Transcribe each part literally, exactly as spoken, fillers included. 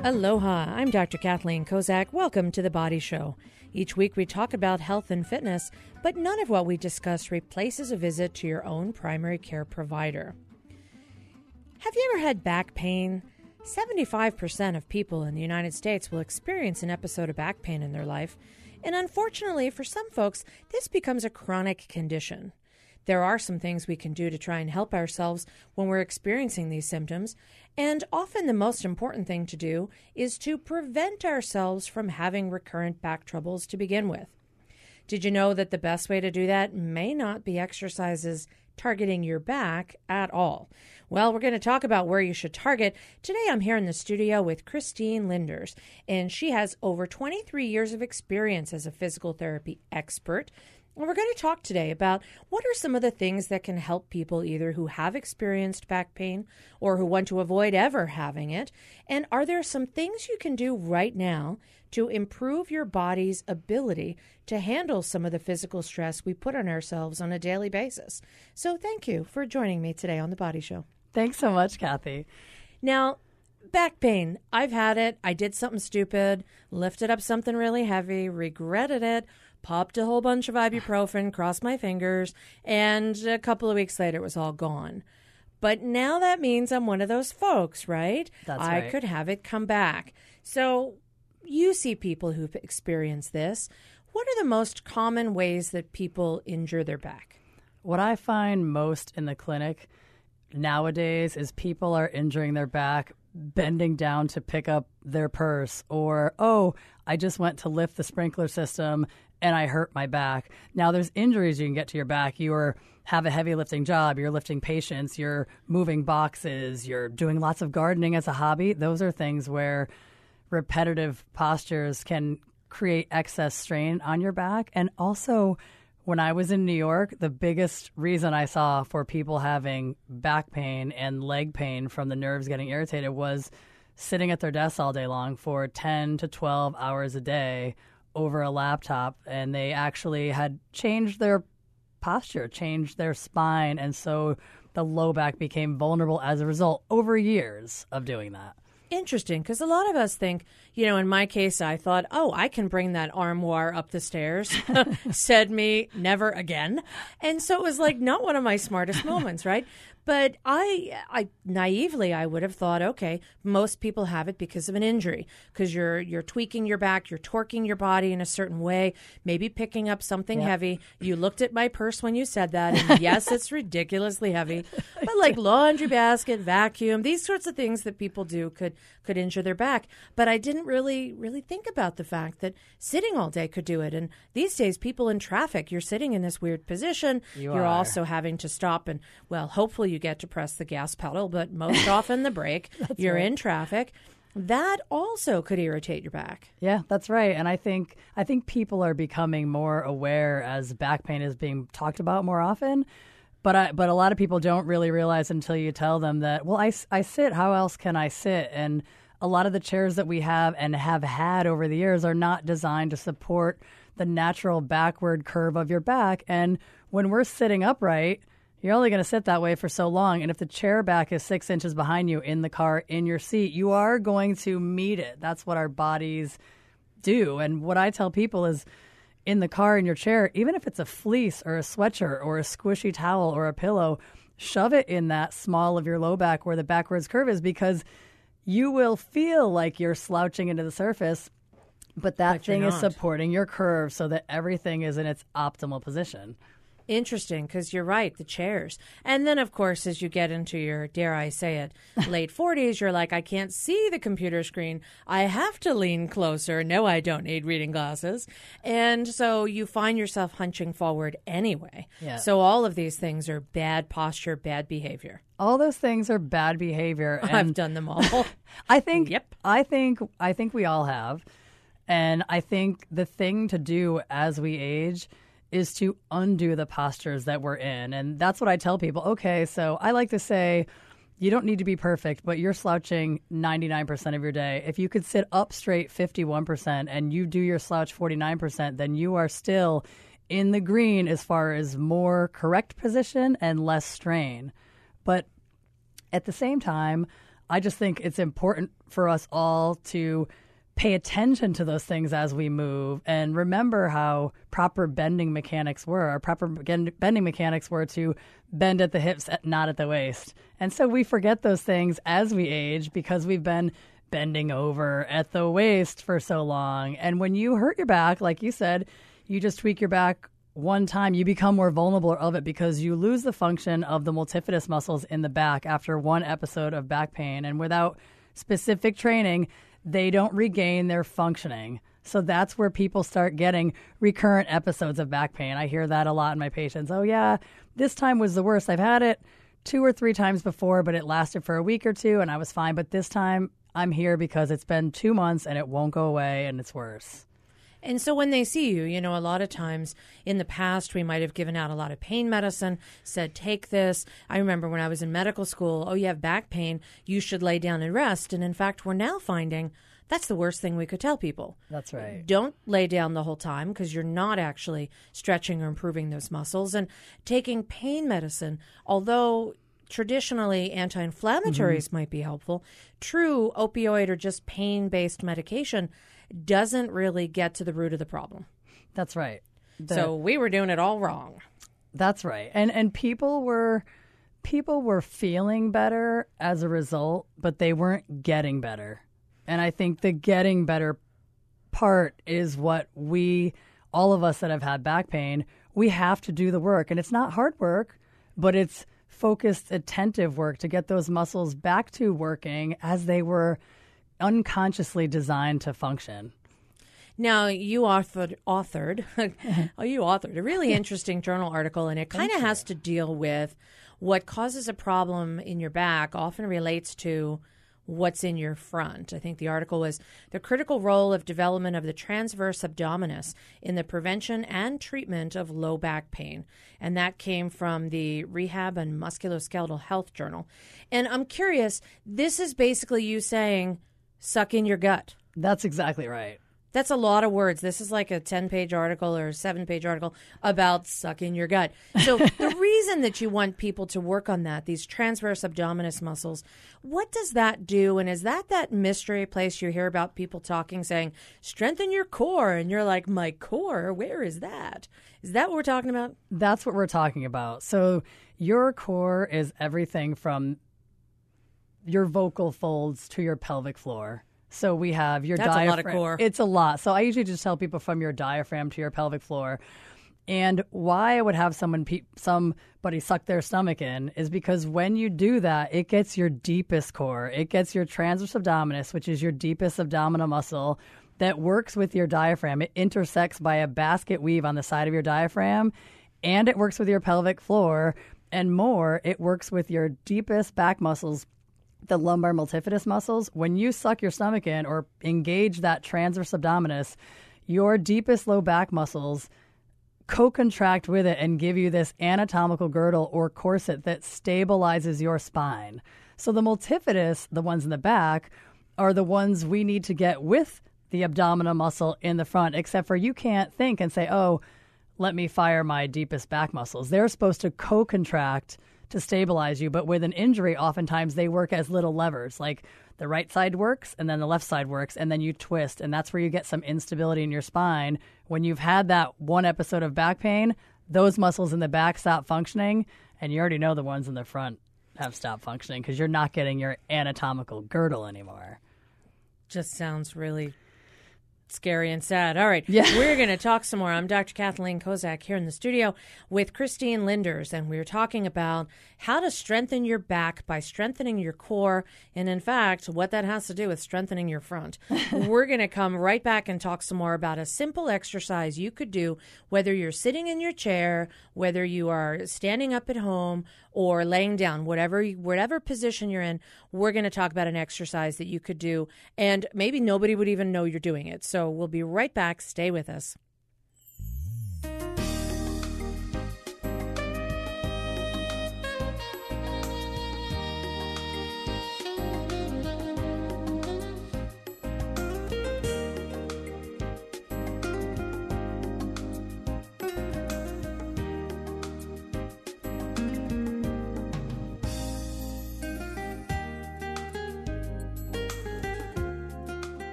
Aloha, I'm Doctor Kathleen Kozak. Welcome to The Body Show. Each week we talk about health and fitness, but none of what we discuss replaces a visit to your own primary care provider. Have you ever had back pain? seventy-five percent of people in the United States will experience an episode of back pain in their life, and unfortunately for some folks, this becomes a chronic condition. There are some things we can do to try and help ourselves when we're experiencing these symptoms, and often the most important thing to do is to prevent ourselves from having recurrent back troubles to begin with. Did you know that the best way to do that may not be exercises targeting your back at all? Well, we're going to talk about where you should target. Today I'm here in the studio with Christine Linders, and she has over twenty-three years of experience as a physical therapy expert. And we're going to talk today about what are some of the things that can help people either who have experienced back pain or who want to avoid ever having it. And are there some things you can do right now to improve your body's ability to handle some of the physical stress we put on ourselves on a daily basis? So thank you for joining me today on The Body Show. Thanks so much, Kathy. Now, back pain. I've had it. I did something stupid, lifted up something really heavy, regretted it, popped a whole bunch of ibuprofen, crossed my fingers, and a couple of weeks later it was all gone. But now that means I'm one of those folks, right? That's I right. could have it come back. So you see people who've experienced this. What are the most common ways that people injure their back? What I find most in the clinic nowadays is people are injuring their back bending down to pick up their purse, or, oh, I just went to lift the sprinkler system and I hurt my back. Now, there's injuries you can get to your back. You are, have a heavy lifting job. You're lifting patients. You're moving boxes. You're doing lots of gardening as a hobby. Those are things where repetitive postures can create excess strain on your back. And also, when I was in New York, the biggest reason I saw for people having back pain and leg pain from the nerves getting irritated was sitting at their desks all day long for ten to twelve hours a day over a laptop, and they actually had changed their posture, changed their spine, and so the low back became vulnerable as a result over years of doing that. Interesting, because a lot of us think, you know, in my case, I thought, oh, I can bring that armoire up the stairs. Said me, never again. And so it was like not one of my smartest moments, right? But I, I naively, I would have thought, okay, most people have it because of an injury, because you're you're tweaking your back, you're torquing your body in a certain way, maybe picking up something Yep. heavy. You looked at my purse when you said that, and yes, it's ridiculously heavy. But like laundry basket, vacuum, these sorts of things that people do could could injure their back. But I didn't really really think about the fact that sitting all day could do it. And these days, people in traffic, you're sitting in this weird position. You you're are. also having to stop and, well, hopefully you get to press the gas pedal, but most often the brake. You're right. in traffic. That also could irritate your back. Yeah, that's right. And I think I think people are becoming more aware as back pain is being talked about more often. But I, but a lot of people don't really realize until you tell them that, well, I, I sit. How else can I sit? And a lot of the chairs that we have and have had over the years are not designed to support the natural backward curve of your back. And when we're sitting upright, you're only going to sit that way for so long. And if the chair back is six inches behind you in the car, in your seat, you are going to meet it. That's what our bodies do. And what I tell people is in the car, in your chair, even if it's a fleece or a sweatshirt or a squishy towel or a pillow, shove it in that small of your low back where the backwards curve is, because you will feel like you're slouching into the surface, but that But you're thing is not. supporting your curve so that everything is in its optimal position. Interesting, because you're right, the chairs. And then, of course, as you get into your, dare I say it, late forties, you're like, I can't see the computer screen. I have to lean closer. No, I don't need reading glasses. And so you find yourself hunching forward anyway. Yeah. So all of these things are bad posture, bad behavior. All those things are bad behavior. And I've done them all. I think, Yep. I think, I think we all have. And I think the thing to do as we age is to undo the postures that we're in. And that's what I tell people. Okay, so I like to say, you don't need to be perfect, but you're slouching ninety-nine percent of your day. If you could sit up straight fifty-one percent and you do your slouch forty-nine percent, then you are still in the green as far as more correct position and less strain. But at the same time, I just think it's important for us all to pay attention to those things as we move and remember how proper bending mechanics were. Our proper bending mechanics were to bend at the hips, not at the waist. And so we forget those things as we age because we've been bending over at the waist for so long. And when you hurt your back, like you said, you just tweak your back one time, you become more vulnerable of it because you lose the function of the multifidus muscles in the back after one episode of back pain. And without specific training, they don't regain their functioning. So that's where people start getting recurrent episodes of back pain. I hear that a lot in my patients. Oh, yeah, this time was the worst. I've had it two or three times before, but it lasted for a week or two and I was fine. But this time I'm here because it's been two months and it won't go away and it's worse. And so when they see you, you know, a lot of times in the past, we might have given out a lot of pain medicine, said, take this. I remember when I was in medical school, oh, you have back pain, you should lay down and rest. And in fact, we're now finding that's the worst thing we could tell people. That's right. Don't lay down the whole time because you're not actually stretching or improving those muscles. And taking pain medicine, although traditionally anti-inflammatories mm-hmm. might be helpful, true opioid or just pain-based medication doesn't really get to the root of the problem. That's right. The, so we were doing it all wrong. That's right. And and people were people were feeling better as a result, but they weren't getting better. And I think the getting better part is what we, all of us that have had back pain, we have to do the work. And it's not hard work, but it's focused, attentive work to get those muscles back to working as they were unconsciously designed to function. Now, you authored, authored oh, you authored a really interesting journal article, and it kind of has to deal with what causes a problem in your back often relates to what's in your front. I think the article was the critical role of development of the transverse abdominis in the prevention and treatment of low back pain. And that came from the Rehab and Musculoskeletal Health Journal. And I'm curious, this is basically you saying, suck in your gut. That's exactly right. That's a lot of words. This is like a ten-page article or a seven-page article about suck in your gut. So the reason that you want people to work on that, these transverse abdominis muscles, what does that do? And is that that mystery place you hear about people talking, saying, strengthen your core? And you're like, my core? Where is that? Is that what we're talking about? That's what we're talking about. So your core is everything from your vocal folds to your pelvic floor. So we have your That's diaphragm. That's a lot of core. It's a lot. So I usually just tell people from your diaphragm to your pelvic floor. And why I would have someone, somebody suck their stomach in is because when you do that, it gets your deepest core. It gets your transverse abdominis, which is your deepest abdominal muscle that works with your diaphragm. It intersects by a basket weave on the side of your diaphragm, and it works with your pelvic floor. And more, it works with your deepest back muscles, the lumbar multifidus muscles. When you suck your stomach in or engage that transverse abdominis, your deepest low back muscles co-contract with it and give you this anatomical girdle or corset that stabilizes your spine. So the multifidus, the ones in the back, are the ones we need to get with the abdominal muscle in the front, except for you can't think and say, oh, let me fire my deepest back muscles. They're supposed to co-contract to stabilize you, but with an injury, oftentimes they work as little levers. Like the right side works and then the left side works, and then you twist, and that's where you get some instability in your spine. When you've had that one episode of back pain, those muscles in the back stop functioning, and you already know the ones in the front have stopped functioning because you're not getting your anatomical girdle anymore. Just sounds really scary and sad. All right. Yeah. We're going to talk some more. I'm Doctor Kathleen Kozak here in the studio with Christine Linders, and we were talking about how to strengthen your back by strengthening your core, and in fact, what that has to do with strengthening your front. We're going to come right back and talk some more about a simple exercise you could do, whether you're sitting in your chair, whether you are standing up at home, or laying down, whatever whatever position you're in. We're going to talk about an exercise that you could do, and maybe nobody would even know you're doing it. So we'll be right back. Stay with us.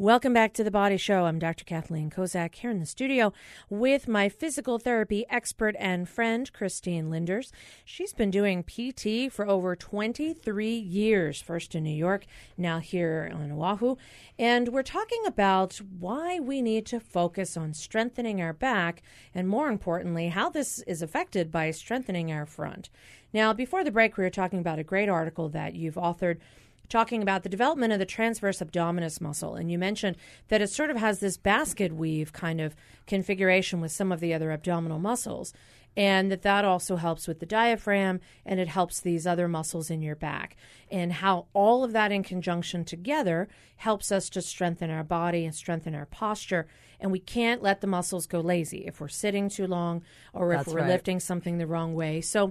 Welcome back to The Body Show. I'm Doctor Kathleen Kozak here in the studio with my physical therapy expert and friend, Christine Linders. She's been doing P T for over twenty-three years, first in New York, now here on Oahu. And we're talking about why we need to focus on strengthening our back and, more importantly, how this is affected by strengthening our front. Now, before the break, we were talking about a great article that you've authored talking about the development of the transverse abdominis muscle. And you mentioned that it sort of has this basket weave kind of configuration with some of the other abdominal muscles, and that that also helps with the diaphragm, and it helps these other muscles in your back, and how all of that in conjunction together helps us to strengthen our body and strengthen our posture. And we can't let the muscles go lazy if we're sitting too long or if That's we're right. lifting something the wrong way. So,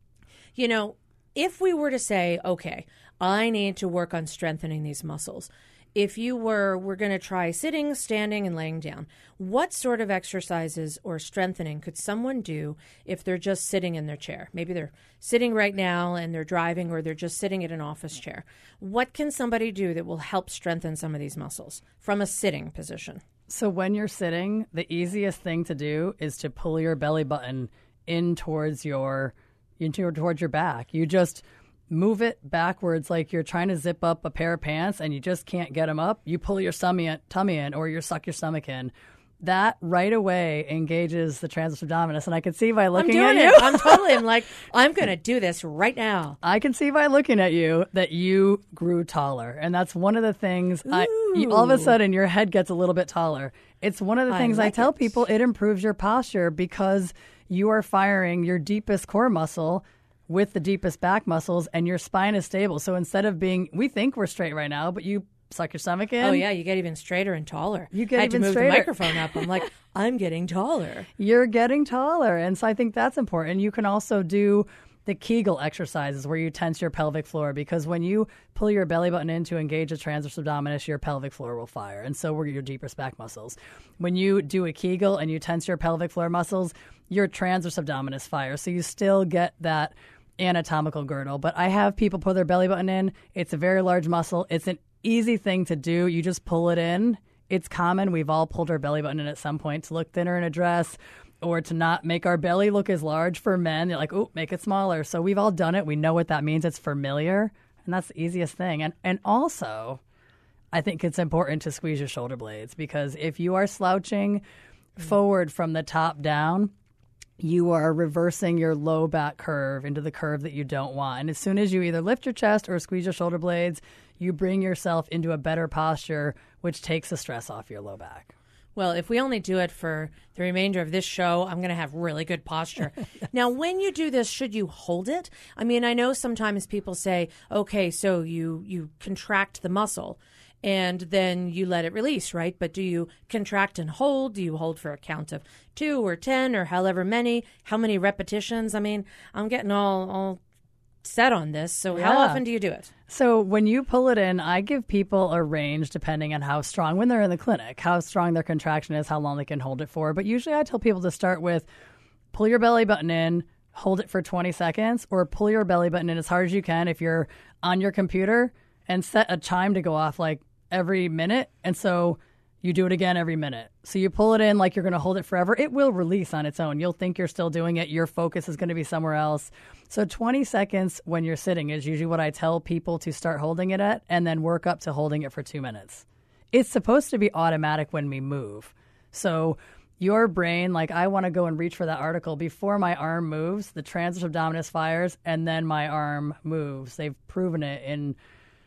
you know, if we were to say, okay, I need to work on strengthening these muscles. If you were, we're going to try sitting, standing, and laying down. What sort of exercises or strengthening could someone do if they're just sitting in their chair? Maybe they're sitting right now and they're driving, or they're just sitting in an office chair. What can somebody do that will help strengthen some of these muscles from a sitting position? So when you're sitting, the easiest thing to do is to pull your belly button in towards your, into towards your back. You just move it backwards like you're trying to zip up a pair of pants and you just can't get them up. You pull your tummy in, tummy in or you suck your stomach in. That right away engages the transverse abdominis. And I can see by looking I'm at doing you. it. I'm totally, I'm like, I'm going to do this right now. I can see by looking at you that you grew taller. And that's one of the things, I, you, all of a sudden your head gets a little bit taller. It's one of the I things I like tell it. people, it improves your posture because you are firing your deepest core muscle with the deepest back muscles, and your spine is stable. So instead of being, we think we're straight right now, but you suck your stomach in. Oh, yeah, you get even straighter and taller. You get I had even to move straighter. the microphone up. I'm like, I'm getting taller. You're getting taller. And so I think that's important. You can also do the Kegel exercises where you tense your pelvic floor, because when you pull your belly button in to engage the transverse abdominis, your pelvic floor will fire. And so will your deepest back muscles. When you do a Kegel and you tense your pelvic floor muscles, your transverse abdominis fires. So you still get that anatomical girdle. But I have people pull their belly button in. It's a very large muscle. It's an easy thing to do. You just pull it in. It's common. We've all pulled our belly button in at some point to look thinner in a dress or to not make our belly look as large. For men, they're like, oh, make it smaller. So we've all done it. We know what that means. It's familiar. And that's the easiest thing. And and also, I think it's important to squeeze your shoulder blades, because if you are slouching forward from the top down, you are reversing your low back curve into the curve that you don't want. And as soon as you either lift your chest or squeeze your shoulder blades, you bring yourself into a better posture, which takes the stress off your low back. Well, if we only do it for the remainder of this show, I'm going to have really good posture. Now, when you do this, should you hold it? I mean, I know sometimes people say, okay, so you, you contract the muscle and then you let it release, right? But do you contract and hold? Do you hold for a count of two or ten or however many? How many repetitions? I mean, I'm getting all, all set on this. So how Yeah. often do you do it? So when you pull it in, I give people a range depending on how strong, when they're in the clinic, how strong their contraction is, how long they can hold it for. But usually I tell people to start with pull your belly button in, hold it for twenty seconds, or pull your belly button in as hard as you can if you're on your computer, and set a chime to go off like every minute. And so you do it again every minute. So you pull it in like you're going to hold it forever. It will release on its own. You'll think you're still doing it. Your focus is going to be somewhere else. So twenty seconds when you're sitting is usually what I tell people to start holding it at, and then work up to holding it for two minutes. It's supposed to be automatic when we move. So your brain, like I want to go and reach for that article. Before my arm moves, the transverse abdominis fires, and then my arm moves. They've proven it in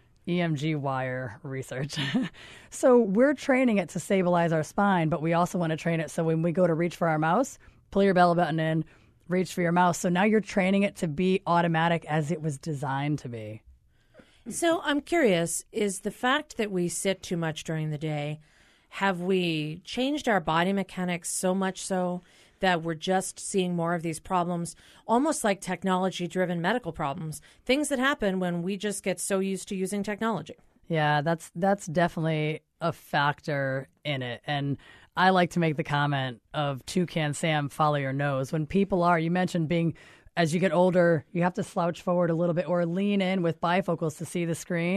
E M G wire research. So we're training it to stabilize our spine, but we also want to train it so when we go to reach for our mouse, pull your belly button in, reach for your mouse. So now you're training it to be automatic as it was designed to be. So I'm curious, is the fact that we sit too much during the day, have we changed our body mechanics so much so that we're just seeing more of these problems, almost like technology-driven medical problems, things that happen when we just get so used to using technology? Yeah, that's that's definitely a factor in it. And I like to make the comment of Toucan Sam, follow your nose. When people are, you mentioned being, as you get older, you have to slouch forward a little bit or lean in with bifocals to see the screen.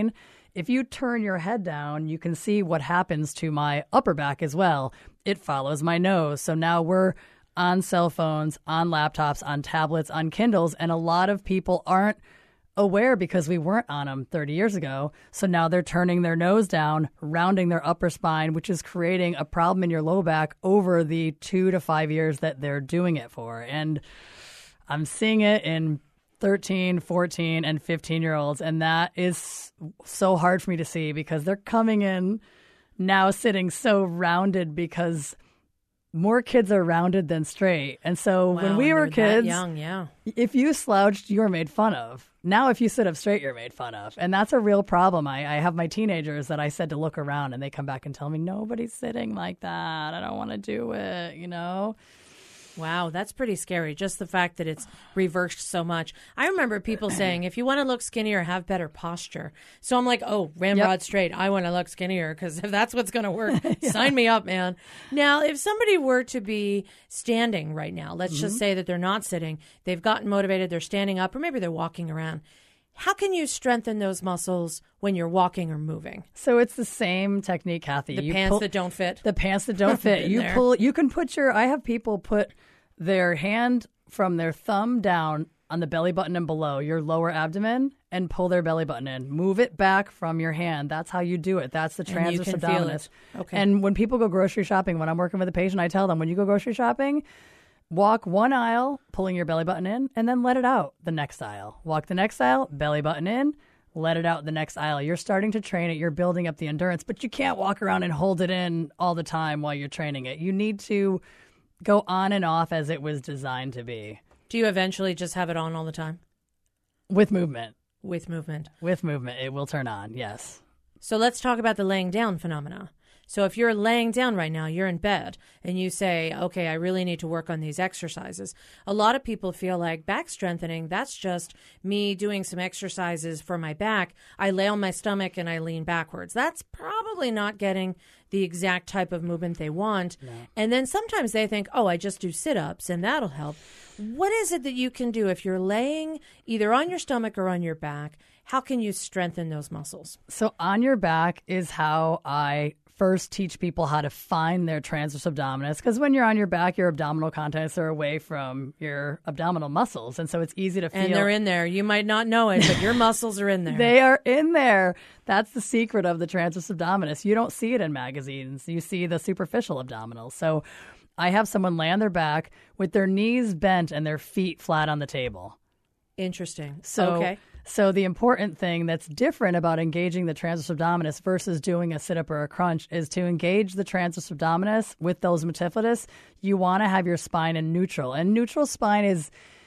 if you turn your head down, you can see what happens to my upper back as well. It follows my nose. So now we're on cell phones, on laptops, on tablets, on Kindles, and a lot of people aren't aware because we weren't on them thirty years ago. So now they're turning their nose down, rounding their upper spine, which is creating a problem in your low back over the two to five years that they're doing it for. And I'm seeing it in thirteen, fourteen, and fifteen-year-olds, and that is so hard for me to see because they're coming in now sitting so rounded because more kids are rounded than straight. And so Wow, when we and were they're kids, that young, yeah. if you slouched, you were made fun of. Now, if you sit up straight, you're made fun of. And that's a real problem. I, I have my teenagers that I said to look around, and they come back and tell me, nobody's sitting like that. I don't want to do it, you know? Wow, that's pretty scary. Just the fact that it's reversed so much. I remember people saying, if you want to look skinnier, have better posture. So I'm like, oh, ramrod Yep. straight. I want to look skinnier because if that's what's going to work, yeah. Sign me up, man. Now, if somebody were to be standing right now, let's mm-hmm. just say that they're not sitting, they've gotten motivated, they're standing up, or maybe they're walking around. How can you strengthen those muscles when you're walking or moving? So it's the same technique, Kathy. The you pants pull, that don't fit? The pants that don't fit. You there. pull. You can put your, I have people put their hand from their thumb down on the belly button and below your lower abdomen and pull their belly button in. Move it back from your hand. That's how you do it. That's the transverse abdominis. Okay. And when people go grocery shopping, when I'm working with a patient, I tell them, when you go grocery shopping, walk one aisle, pulling your belly button in, and then let it out the next aisle. Walk the next aisle, belly button in, let it out the next aisle. You're starting to train it. You're building up the endurance, but you can't walk around and hold it in all the time while you're training it. You need to go on and off as it was designed to be. Do you eventually just have it on all the time? With movement. With movement. With movement. It will turn on, yes. So let's talk about the laying down phenomena. So if you're laying down right now, you're in bed, and you say, okay, I really need to work on these exercises. A lot of people feel like back strengthening, that's just me doing some exercises for my back. I lay on my stomach and I lean backwards. That's probably not getting the exact type of movement they want. No. And then sometimes they think, oh, I just do sit-ups and that'll help. What is it that you can do if you're laying either on your stomach or on your back? How can you strengthen those muscles? So on your back is how I first teach people how to find their transverse abdominis, because when you're on your back, your abdominal contents are away from your abdominal muscles, and so it's easy to feel. And they're in there. You might not know it, but your muscles are in there. They are in there. That's the secret of the transverse abdominis. You don't see it in magazines. You see the superficial abdominals. So I have someone lay on their back with their knees bent and their feet flat on the table. Interesting. So, okay. So the important thing that's different about engaging the transverse abdominis versus doing a sit-up or a crunch is to engage the transverse abdominis with those multifidus. You want to have your spine in neutral. And neutral spine is,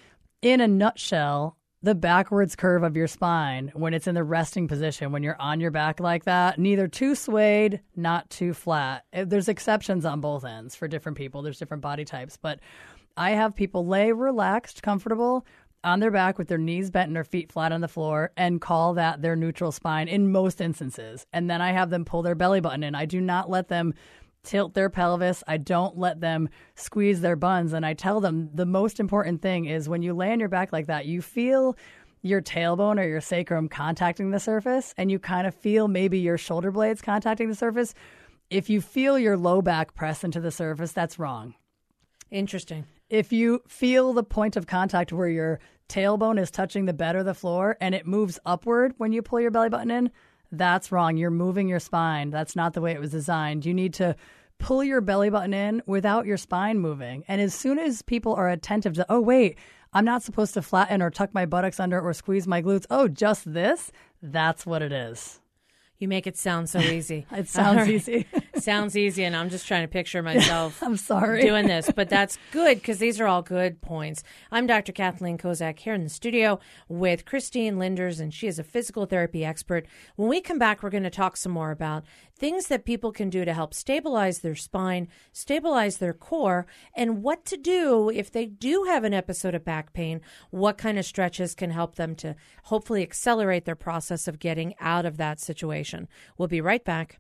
in a nutshell, the backwards curve of your spine when it's in the resting position, when you're on your back like that, neither too swayed, not too flat. There's exceptions on both ends for different people. There's different body types. But I have people lay relaxed, comfortable, on their back with their knees bent and their feet flat on the floor and call that their neutral spine in most instances. And then I have them pull their belly button in. I do not let them tilt their pelvis. I don't let them squeeze their buns. And I tell them the most important thing is when you lay on your back like that, you feel your tailbone or your sacrum contacting the surface, and you kind of feel maybe your shoulder blades contacting the surface. If you feel your low back press into the surface, that's wrong. Interesting. If you feel the point of contact where your tailbone is touching the bed or the floor and it moves upward when you pull your belly button in, that's wrong. You're moving your spine. That's not the way it was designed. You need to pull your belly button in without your spine moving. And as soon as people are attentive to, oh, wait, I'm not supposed to flatten or tuck my buttocks under or squeeze my glutes. Oh, just this? That's what it is. You make it sound so easy. It sounds right. easy. Sounds easy, and I'm just trying to picture myself I'm sorry. doing this. But that's good, because these are all good points. I'm Doctor Kathleen Kozak here in the studio with Christine Linders, and she is a physical therapy expert. When we come back, we're going to talk some more about things that people can do to help stabilize their spine, stabilize their core, and what to do if they do have an episode of back pain. What kind of stretches can help them to hopefully accelerate their process of getting out of that situation. We'll be right back.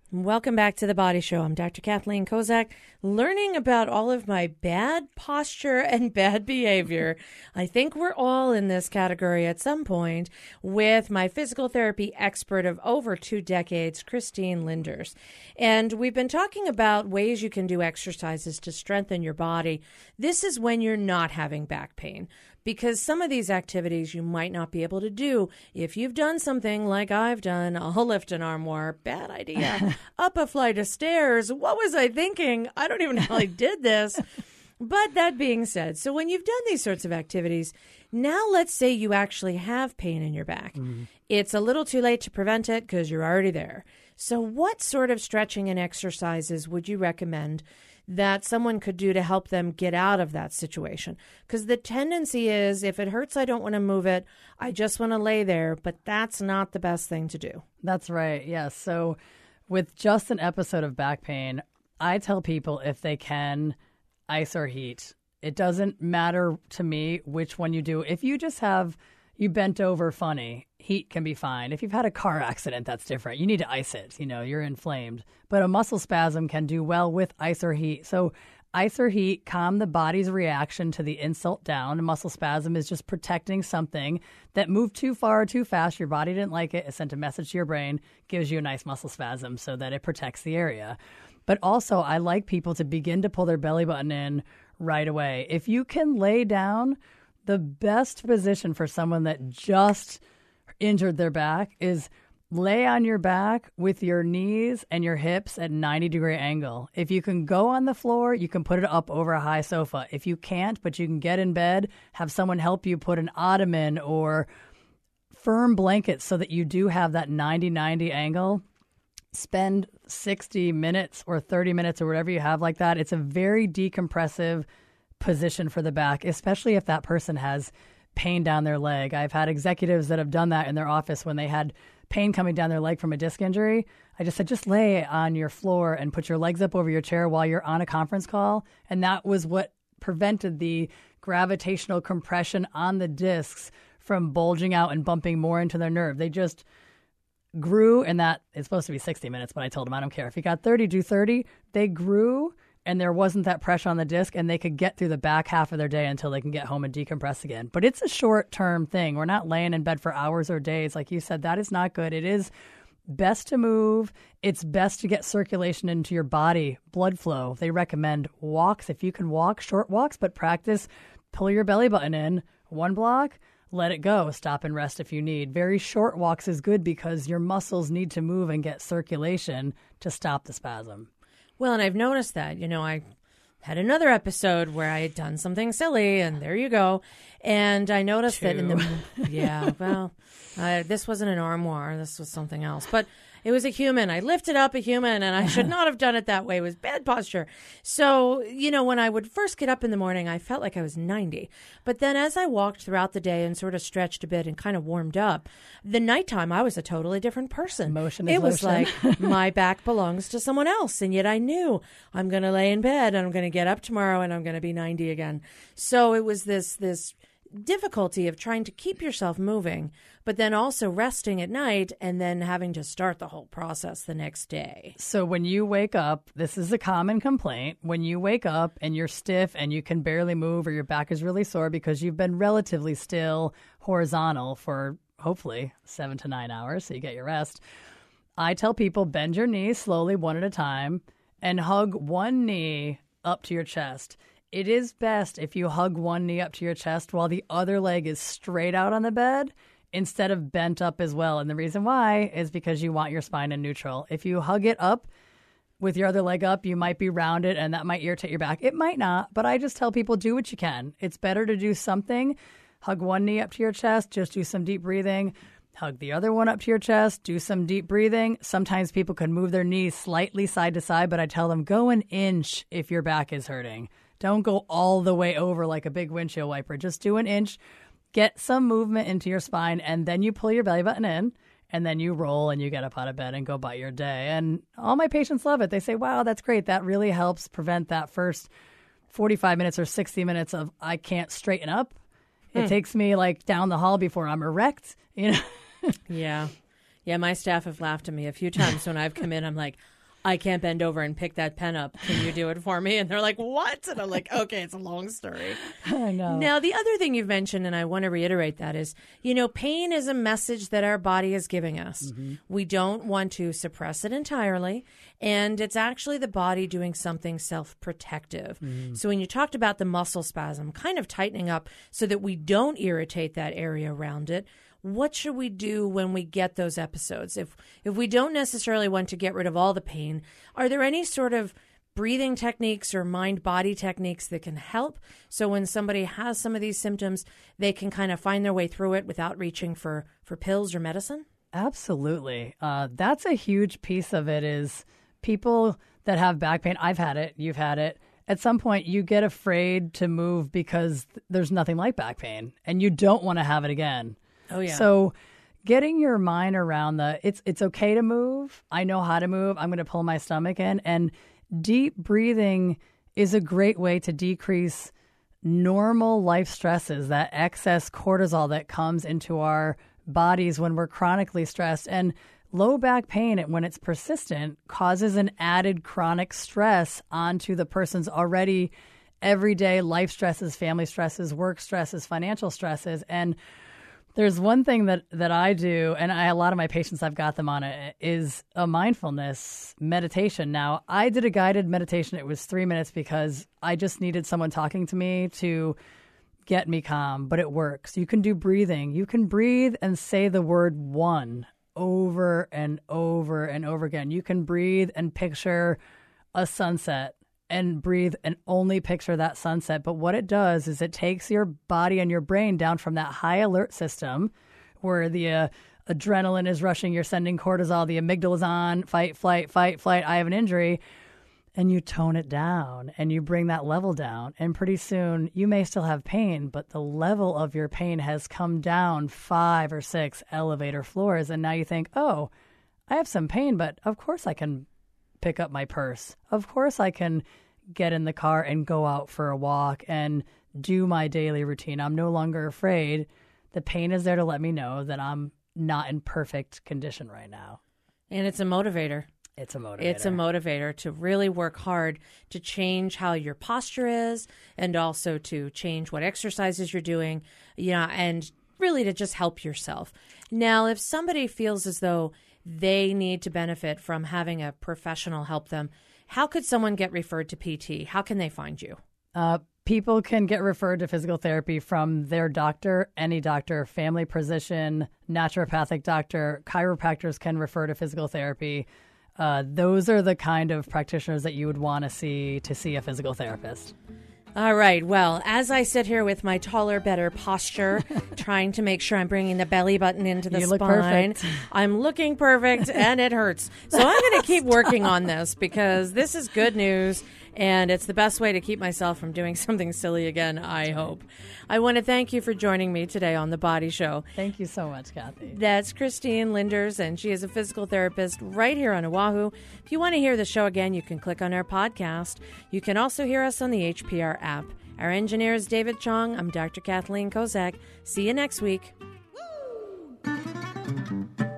Welcome back to The Body Show. I'm Doctor Kathleen Kozak, learning about all of my bad posture and bad behavior. I think we're all in this category at some point with my physical therapy expert of over two decades, Christine Linders. And we've been talking about ways you can do exercises to strengthen your body. This is when you're not having back pain, because some of these activities you might not be able to do if you've done something like I've done. I'll lift an armoire. Bad idea. Up a flight of stairs. What was I thinking? I don't even know how I did this. But that being said, so when you've done these sorts of activities, now let's say you actually have pain in your back. Mm-hmm. It's a little too late to prevent it because you're already there. So what sort of stretching and exercises would you recommend that someone could do to help them get out of that situation? Because the tendency is, if it hurts, I don't want to move it. I just want to lay there. But that's not the best thing to do. That's right. Yes. So with just an episode of back pain, I tell people if they can, ice or heat. It doesn't matter to me which one you do. If you just have, you bent over funny, heat can be fine. If you've had a car accident, that's different. You need to ice it. You know, you're inflamed. But a muscle spasm can do well with ice or heat. So ice or heat calm the body's reaction to the insult down. A muscle spasm is just protecting something that moved too far or too fast. Your body didn't like it. It sent a message to your brain, gives you a nice muscle spasm so that it protects the area. But also, I like people to begin to pull their belly button in right away. If you can lay down, the best position for someone that just injured their back is lay on your back with your knees and your hips at ninety degree angle. If you can go on the floor, you can put it up over a high sofa. If you can't, but you can get in bed, have someone help you put an ottoman or firm blankets so that you do have that ninety ninety angle. Spend sixty minutes or thirty minutes or whatever you have like that. It's a very decompressive position for the back, especially if that person has pain down their leg. I've had executives that have done that in their office when they had pain coming down their leg from a disc injury. I just said, just lay on your floor and put your legs up over your chair while you're on a conference call. And that was what prevented the gravitational compression on the discs from bulging out and bumping more into their nerve. They just grew, and that it's supposed to be sixty minutes, but I told them I don't care. If you got thirty, do thirty. They grew, and there wasn't that pressure on the disc, and they could get through the back half of their day until they can get home and decompress again. But it's a short-term thing. We're not laying in bed for hours or days. Like you said, that is not good. It is best to move. It's best to get circulation into your body, blood flow. They recommend walks. If you can walk, short walks, but practice, pull your belly button in, one block, let it go. Stop and rest if you need. Very short walks is good because your muscles need to move and get circulation to stop the spasm. Well, and I've noticed that, you know, I had another episode where I had done something silly, and there you go. And I noticed Two. that in the, yeah, well, uh, this wasn't an armoire. This was something else. But it was a human. I lifted up a human, and I should not have done it that way. It was bad posture. So, you know, when I would first get up in the morning, I felt like I was ninety. But then as I walked throughout the day and sort of stretched a bit and kind of warmed up, the nighttime, I was a totally different person. Motion is It was lotion. like my back belongs to someone else. And yet I knew I'm going to lay in bed and I'm going to get up tomorrow and I'm going to be ninety again. So it was this, this difficulty of trying to keep yourself moving, but then also resting at night and then having to start the whole process the next day. So when you wake up, this is a common complaint. When you wake up and you're stiff and you can barely move or your back is really sore because you've been relatively still horizontal for hopefully seven to nine hours, so you get your rest. I tell people bend your knees slowly one at a time and hug one knee up to your chest. It is best if you hug one knee up to your chest while the other leg is straight out on the bed instead of bent up as well. And the reason why is because you want your spine in neutral. If you hug it up with your other leg up, you might be rounded and that might irritate your back. It might not, but I just tell people do what you can. It's better to do something. Hug one knee up to your chest, just do some deep breathing. Hug the other one up to your chest, do some deep breathing. Sometimes people can move their knees slightly side to side, but I tell them go an inch if your back is hurting. Don't go all the way over like a big windshield wiper. Just do an inch, get some movement into your spine, and then you pull your belly button in, and then you roll and you get up out of bed and go about your day. And all my patients love it. They say, wow, that's great. That really helps prevent that first forty-five minutes or sixty minutes of I can't straighten up. It hmm. takes me like down the hall before I'm erect, you know? Yeah. Yeah, my staff have laughed at me a few times when I've come in. I'm like, I can't bend over and pick that pen up. Can you do it for me? And they're like, what? And I'm like, okay, it's a long story. I know. Now, the other thing you've mentioned, and I want to reiterate that, is, you know, pain is a message that our body is giving us. Mm-hmm. We don't want to suppress it entirely. And it's actually the body doing something self-protective. Mm. So when you talked about the muscle spasm, kind of tightening up so that we don't irritate that area around it, what should we do when we get those episodes? If if we don't necessarily want to get rid of all the pain, are there any sort of breathing techniques or mind-body techniques that can help? So when somebody has some of these symptoms, they can kind of find their way through it without reaching for, for pills or medicine? Absolutely. Uh, that's a huge piece of it is people that have back pain. I've had it. You've had it. At some point, you get afraid to move because there's nothing like back pain, and you don't want to have it again. Oh, yeah. So getting your mind around the, it's it's okay to move. I know how to move. I'm going to pull my stomach in. And deep breathing is a great way to decrease normal life stresses, that excess cortisol that comes into our bodies when we're chronically stressed. And low back pain, when it's persistent, causes an added chronic stress onto the person's already everyday life stresses, family stresses, work stresses, financial stresses. And there's one thing that, that I do, and I, a lot of my patients, I've got them on it, is a mindfulness meditation. Now, I did a guided meditation. It was three minutes because I just needed someone talking to me to get me calm, but it works. You can do breathing. You can breathe and say the word one over and over and over again. You can breathe and picture a sunset and breathe and only picture that sunset. But what it does is it takes your body and your brain down from that high alert system where the uh, adrenaline is rushing, you're sending cortisol, the amygdala is on, fight, flight, fight, flight, I have an injury, and you tone it down and you bring that level down. And pretty soon you may still have pain, but the level of your pain has come down five or six elevator floors. And now you think, oh, I have some pain, but of course I can pick up my purse. Of course I can get in the car and go out for a walk and do my daily routine. I'm no longer afraid. The pain is there to let me know that I'm not in perfect condition right now. And it's a motivator. It's a motivator. It's a motivator to really work hard to change how your posture is and also to change what exercises you're doing, you know, and really to just help yourself. Now, if somebody feels as though they need to benefit from having a professional help them, how could someone get referred to P T? How can they find you? Uh, people can get referred to physical therapy from their doctor, any doctor, family physician, naturopathic doctor, chiropractors can refer to physical therapy. Uh, those are the kind of practitioners that you would want to see to see a physical therapist. All right. Well, as I sit here with my taller, better posture, trying to make sure I'm bringing the belly button into the you spine, look perfect. I'm looking perfect and it hurts. So I'm going to keep working on this because this is good news and it's the best way to keep myself from doing something silly again, I hope. I want to thank you for joining me today on The Body Show. Thank you so much, Kathy. That's Christine Linders, and she is a physical therapist right here on Oahu. If you want to hear the show again, you can click on our podcast. You can also hear us on the H P R app. Our engineer is David Chong. I'm Doctor Kathleen Kozak. See you next week. Woo!